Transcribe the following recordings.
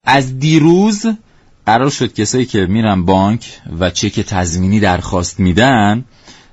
از دیروز قرار شد کسایی که میرن بانک و چک تضمینی درخواست میدن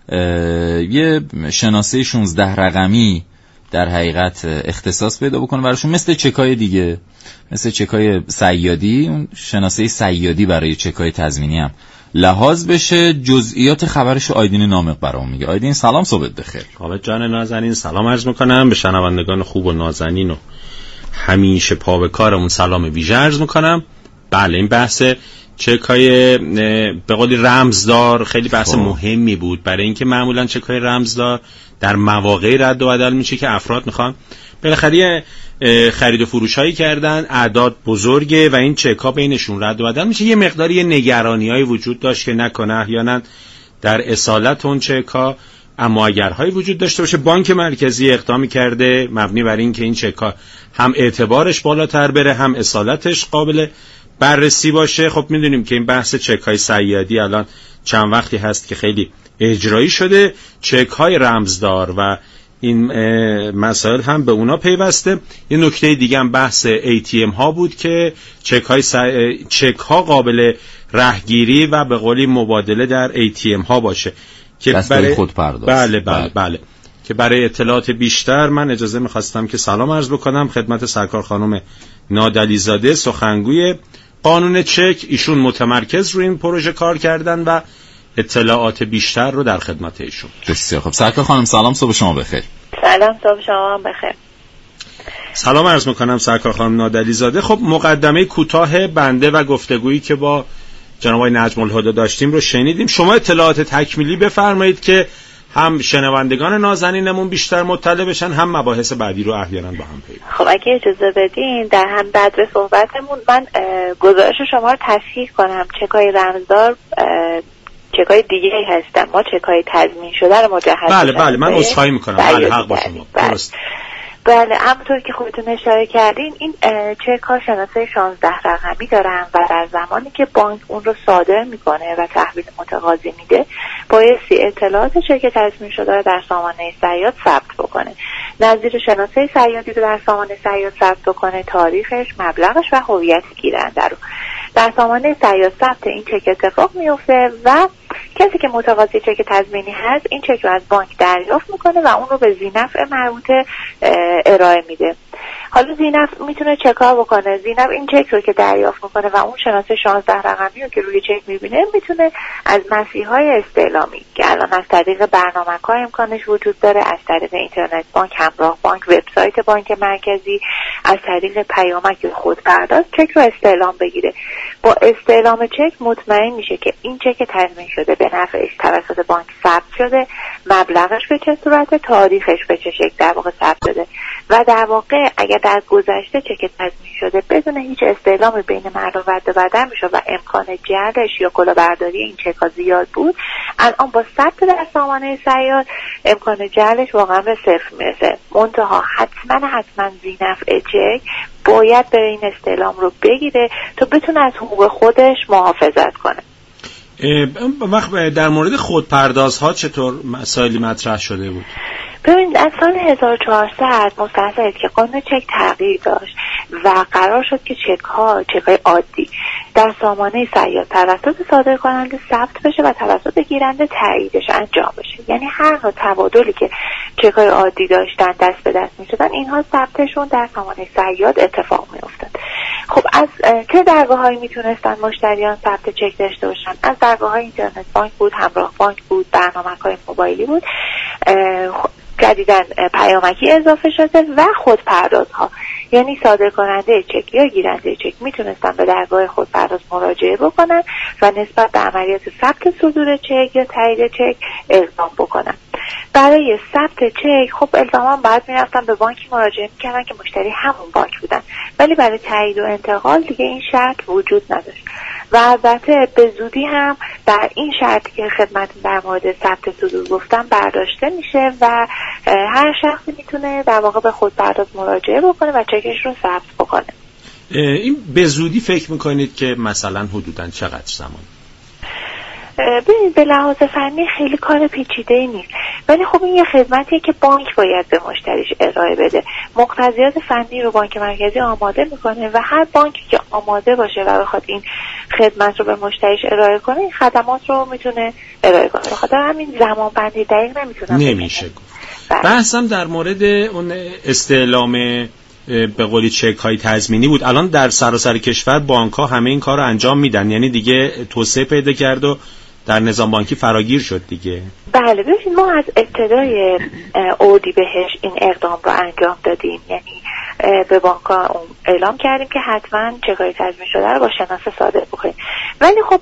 یه شناسه 16 رقمی در حقیقت اختصاص پیدا بکنه براشون، مثل چکای دیگه، مثل چکای صیادی، اون شناسه صیادی برای چکای تضمینی هم لحاظ بشه. جزئیات خبرش آیدین نامق برام میگه. آیدین سلام، صبحت بخیر. حامد جان نازنین سلام عرض میکنم به شنوندگان خوب و نازنین و همیشه پا به کارمون سلام ویژه عرض میکنم. بله این بحث چکای به قولی رمزدار خیلی بحث مهمی بود، برای اینکه معمولا چکای رمزدار در مواقعی رد و بدل میشه که افراد میخوان بالاخره خرید و فروش هایی کردن، اعداد بزرگه و این چک‌ها بینشون رد و بدل میشه. یه مقداری نگرانی‌هایی وجود داشت که نکنه احیانا در اصالت اون چک‌ها اما اگرهایی وجود داشته باشه. بانک مرکزی اقدامی کرده مبنی بر این که این چک‌ها هم اعتبارش بالاتر بره، هم اصالتش قابل بررسی باشه. خب میدونیم که این بحث چک‌های صیادی الان چند وقتی هست که خیلی اجرایی شده. چک‌های رمزدار و این مسائل هم به اونا پیوسته. یه نکته دیگه هم بحث ATM ها بود که چک ها قابل رهگیری و به قولی مبادله در ATM ها باشه که برای خود پرداز. بله که برای اطلاعات بیشتر من اجازه می‌خواستم که سلام عرض بکنم خدمت سرکار خانم نادلی زاده، سخنگوی قانون چک. ایشون متمرکز روی این پروژه کار کردن و اطلاعات بیشتر رو در خدمت ایشون. بسیار خب سرکار خانم سلام، صبح شما بخیر. سلام، صبح شما هم بخیر. سلام عرض میکنم سرکار خانم نادلی زاده. خب مقدمه کوتاه بنده و گفتگویی که با جناب آقای نجم الهدی داشتیم رو شنیدیم. شما اطلاعات تکمیلی بفرمایید که هم شنوندگان نازنینمون بیشتر مطلع بشن، هم مباحث بعدی رو احیانا با هم پیدا. خب اگه اجازه بدین در هم بدر صحبتمون من گزارش شما رو تصحیح کنم. چکای رمزدار چکای دیگه هستن، ما چکای تضمین شده رو مجهز بله من عذرخواهی میکنم. بله حق با شما. درست. بله همونطور که خودتون اشاره کردین این چک ها شناسه 16 رقمی دارن و در زمانی که بانک اون رو صادر میکنه و تحویل متقاضی میده بایستی اطلاعات چک تضمین شده رو در سامانه صیاد ثبت بکنه. نظیر شناسه صیادی رو در سامانه صیاد ثبت بکنه، تاریخش، مبلغش و هویت گیرنده رو در سامانه صیاد ثبت این چک اتفاق میفته و کسی که متقاضی چک تضمینی هست این چک رو از بانک دریافت میکنه و اون رو به ذینفع مربوطه ارائه میده. حالا ذینفع میتونه چکار بکنه. ذینفع این چک رو که دریافت میکنه و اون شناسه 16 رقمی رو که روی چک میبینه میتونه از مسیرهای استعلامی که الان از طریق برنامه‌های امکانش وجود داره، از طریق اینترنت بانک، همراه بانک، وبسایت بانک مرکزی، از طریق پیامک خودپرداز چک رو استعلام بگیره. با استعلام چک مطمئن میشه که این چک تضمین شده به نفعش توسط بانک ثبت شده، مبلغش به چه صورت، تاریخش به چه شکل در واقع ثبت شده و در واقع اگر در گذشته چک تضمین شده بدون هیچ استعلام بین مرد و بدن میشه و امکان جعلش یا کلاهبرداری این چک‌ها زیاد بود، الان با ثبت در سامانه صیاد امکان جعلش واقعا به صفر میرسه. منتها حتما ذینفع چک باید بره این استعلام رو بگیره تا بتونه از حقوق خودش محافظت کنه. وقت در مورد خودپردازها چطور مسائلی مطرح شده بود؟ ببینید از سال 1400 مستحضر که قانون چک تغییر داشت و قرار شد که چک‌های عادی در سامانه صیاد توسط صادر کننده ثبت بشه و توسط گیرنده تاییدش انجام بشه. یعنی هر نوع تبادلی که چک‌های عادی داشتن دست به دست می‌شدن اینها ثبتشون در سامانه صیاد اتفاق می‌افتاد. خب از چه درگاه‌هایی میتونستن مشتریان ثبت چک داشته باشن؟ از درگاه‌های اینترنت بانک بود، همراه بانک بود، برنامه‌های موبایلی بود، جدیداً پیامکی اضافه شده و خودپردازها. یعنی صادر کننده چک یا گیرنده چک میتونستن به درگاه خودپرداز مراجعه بکنن و نسبت به عملیات ثبت صدور چک یا تایید چک اقدام بکنن. برای ثبت چک خب الزاما باید میرفتن به بانکی مراجعه میکردن که مشتری همون بانک بودن، ولی برای تایید و انتقال دیگه این شرط وجود نداشت و البته به زودی هم بر این شرطی که خدمتتون در مورد ثبت صدور گفتم برداشته میشه و هر شخصی میتونه در واقع به خودپرداز مراجعه بکنه و چکش رو ثبت بکنه. این به زودی فکر میکنید که مثلا حدوداً چقدر زمان؟ به لحاظ فنی خیلی کار پیچیده‌ای نیست. ولی خب این یه خدمتیه که بانک باید به مشتریش ارائه بده. مقتضیات فنی رو بانک مرکزی آماده میکنه و هر بانکی که آماده باشه و بخواد این خدمت رو به مشتریش ارائه کنه این خدمات رو میتونه ارائه کنه. بخاطر همین زمان بندی دقیق نمیشه گفت. بحثم در مورد اون استعلام به قولی چک های تضمینی بود. الان در سراسر کشور بانک ها همه این کار رو انجام میدن، یعنی دیگه توسعه پیدا کرد و در نظام بانکی فراگیر شد دیگه. بله ببینید ما از ابتدای اردیبهشت این اقدام رو انجام دادیم، یعنی به بانک ها اعلام کردیم که حتما چک‌های تضمین شده رو با شناسه صادر بکنید. ولی خب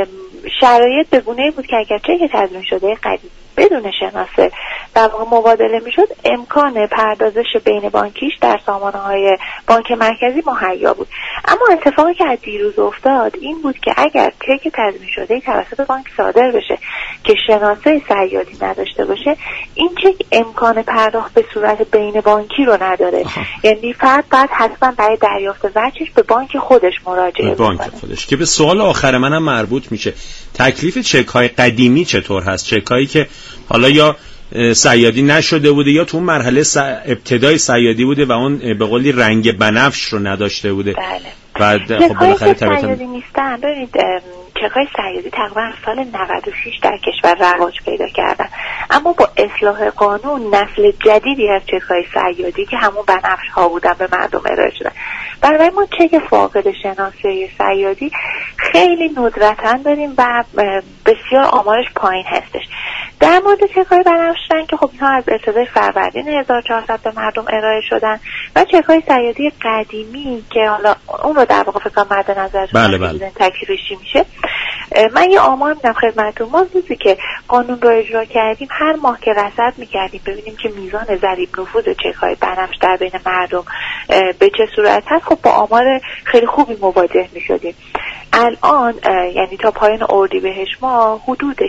شرایط به گونه‌ای بود که اگر چک تضمین شده قدیمی بدون شناسه در واقع مبادله میشد، امکان پردازش بین بانکیش در سامانه‌های بانک مرکزی مهیا بود. اما اتفاقی که از دیروز افتاد این بود که اگر چک تضمین شده توسط بانک صادر بشه که شناسه صیادی نداشته باشه، این چک امکان پرداخت به صورت بین بانکی رو نداره. یعنی فرد باید حتما برای دریافت وجهش به بانک خودش مراجعه بکنه. بانک خودش. که به سوال آخر منم مربوط میشه، تکلیف چک‌های قدیمی چطور هست؟ چک‌هایی که حالا یا صیادی نشده بوده یا تو اون مرحله ابتدای صیادی بوده و اون به قولی رنگ بنفش رو نداشته بوده. بله. بعد خب بالاخره صیادی نیستن. ببینید چک‌های صیادی تقریبا سال 96 در کشور رواج پیدا کردن، اما با اصلاح قانون نسل جدیدی از چک‌های صیادی که همون بنفش ها بودن به مردم ارائه شدن. برای ما چک فاقد شناسه صیادی خیلی ندرتاً داریم و بسیار آمارش پایین هستش. در مورد چک‌های بنفش رنگ که خب اینها از ابتدای فروردین 1400 به مردم ارائه شدن و چک‌های صیادی قدیمی که حالا اون رو در واقع فکر مد نظر تکلیفش میشه. من یه آمار میدم خدمتتون. ما روزی که قانون رو اجرا کردیم هر ماه که رصد میکردیم ببینیم که میزان ضریب نفوذ چک‌های بنفش در بین مردم به چه صورت هست، خب با آمار خیلی خوبی مواجه میشدیم. الان یعنی تا پایان اردیبهشت ما حدود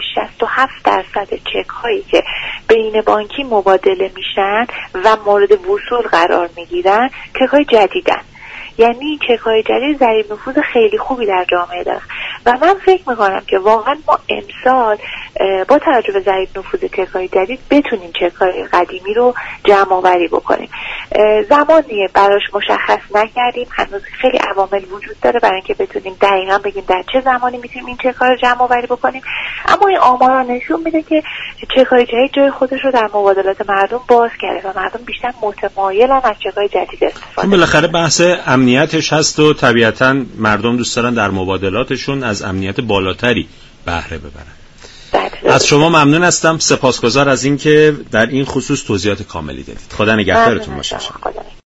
67% چک‌هایی که بین بانکی مبادله میشن و مورد وصول قرار میگیرن چک‌های جدیدن. یعنی چک‌های جدید ضریب نفوذ خیلی خوبی در جامعه داره و من فکر میکنم که واقعا ما امسال با توجه به ضریب نفوذ چک‌های جدید بتونیم چک‌های قدیمی رو جمع آوری بکنیم. زمانی براش مشخص نکردیم، هنوز خیلی عوامل وجود داره برای اینکه بتونیم دقیقاً بگیم در چه زمانی میتونیم این چک‌ها رو جمع آوری بکنیم، اما این آمارا نشون میده که چک‌های جدید جای خودش رو در مبادلات مردم باز کرده و مردم بیشتر متمایلن از چک‌های جدید استفاده. بالاخره بحث امنیتش هست و طبیعتاً مردم دوست دارن در مبادلاتشون از امنیت بالاتری بهره ببرن. از شما ممنون هستم، سپاسگزار از اینکه در این خصوص توضیحات کاملی دادید. خدا نگهدارتون باشه.